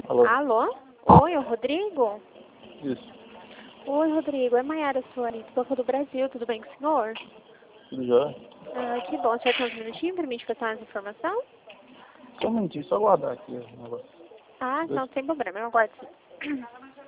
Alô? Alô? Oi, é o Rodrigo? Isso. Oi, Rodrigo. É Maiara Soares, Banco do Brasil. Tudo bem com o senhor? Tudo já? Ah, que bom. Você tem uns minutinhos para mim te passar mais informação? Só um minutinho, só aguardar aqui o negócio. Ah, não tem problema. Eu aguardo sim.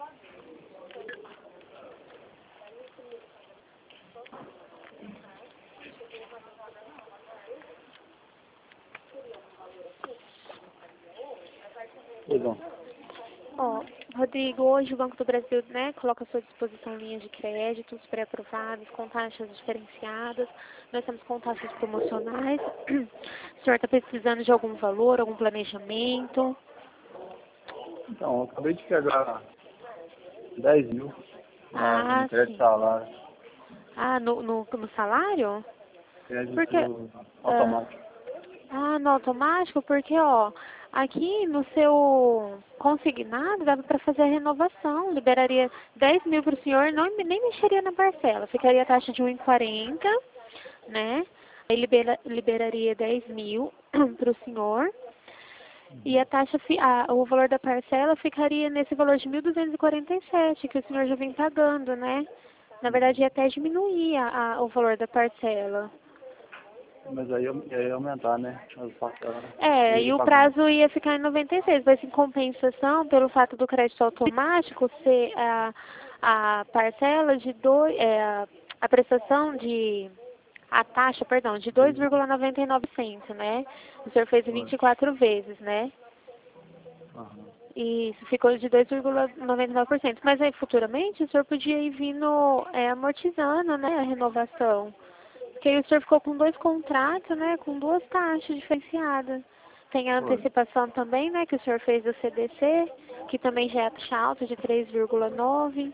Pois não. Ó, Rodrigo, hoje o Banco do Brasil, né, coloca à sua disposição linhas de créditos pré-aprovadas, com taxas diferenciadas. Nós temos com taxas promocionais. O senhor está precisando de algum valor, algum planejamento? Então, eu acabei de pegar 10 mil no Ah, crédito sim. salário. Ah, no salário? Porque, Crédito automático. no automático, porque, ó, aqui no seu consignado dava para fazer a renovação, liberaria 10 mil para o senhor, não, nem mexeria na parcela, ficaria a taxa de 1,40, né? Aí liberaria 10 mil para o senhor, e a taxa, o valor da parcela ficaria nesse valor de 1.247 que o senhor já vem pagando, né? Na verdade, ia até diminuir o valor da parcela. Mas aí ia aumentar, né? As parcelas, né? É, Eu e ia o pagando. prazo ia ficar em 96, mas em compensação, pelo fato do crédito automático ser a parcela de a prestação a taxa, perdão, de 2,99 né? O senhor fez em Foi. 24 vezes, né? Aham. E isso ficou de 2,99%. Mas aí futuramente o senhor podia ir vindo amortizando, né, a renovação. Porque aí o senhor ficou com 2 contratos, né, com 2 taxas diferenciadas. Tem a Foi. antecipação também, né, que o senhor fez do CDC, que também já é taxa alta de 3,9.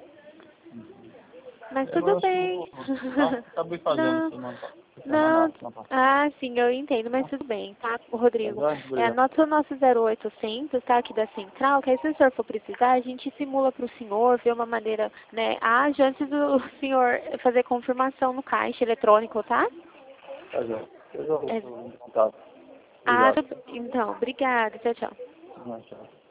Mas Mas tudo eu bem. acabei fazendo Não, semana não. passada. Ah, sim, eu entendo, mas tudo bem, tá, Tá Rodrigo? bom? Obrigado. Anota o nosso 0800, tá, aqui da Central, que aí se o senhor for precisar, a gente simula para o senhor, ver uma maneira, né, ágil antes do senhor fazer confirmação no caixa eletrônico, tá? Tá bom. Eu já É, vou em contato. Obrigado. então, obrigada, tchau, tchau. Tchau.